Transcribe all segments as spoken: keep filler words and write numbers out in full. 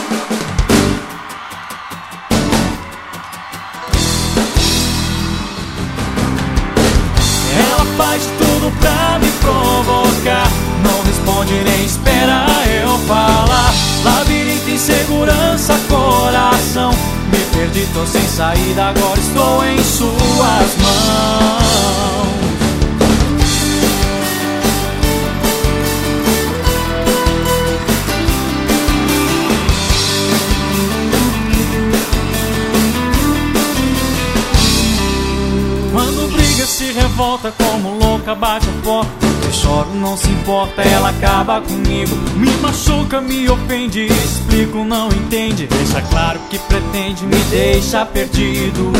Ela faz de tudo pra me provocar, não responde nem espera eu falar. Labirinto, insegurança, coração, me perdi, tô sem saída, agora estou em suas mãos. Quando briga, se revolta como louca, bate a porta. Eu choro, não se importa, ela acaba comigo. Me machuca, me ofende, explico, não entende. Deixa claro que pretende, me deixa perdido.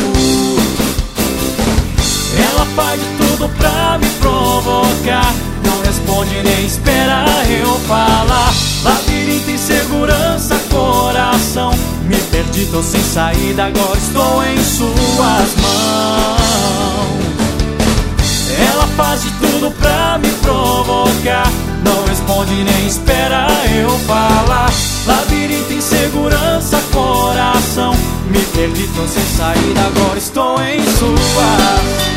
Ela faz de tudo pra me provocar, não responde nem espera eu falar. Labirinto, insegurança, coração, me perdi, tô sem saída, agora estou em suas mãos. Ela faz de tudo pra me provocar, não responde nem espera eu falar. Labirinto, insegurança, coração, me perdi, tô sem saída, agora estou em suas.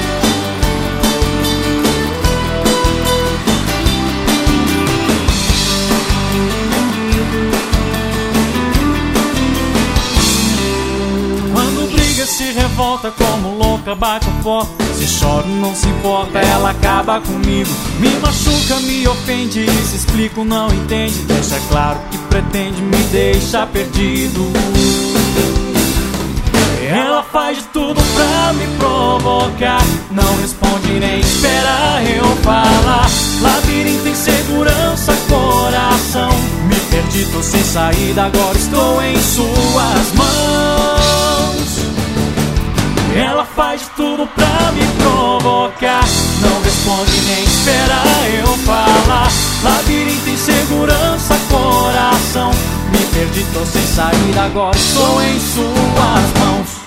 Se revolta como louca, bate a porta. Se choro, não se importa, ela acaba comigo. Me machuca, me ofende, se explico, não entende. Deixa claro que pretende, me deixa perdido. Ela faz de tudo pra me provocar, não responde nem espera eu falar. Labirinto, insegurança, coração, me perdi, tô sem saída, agora estou em suas mãos. Ela faz de tudo pra me provocar, não responde nem espera eu falar. Labirinto, insegurança, coração, me perdi, tô sem saída, agora estou em suas mãos.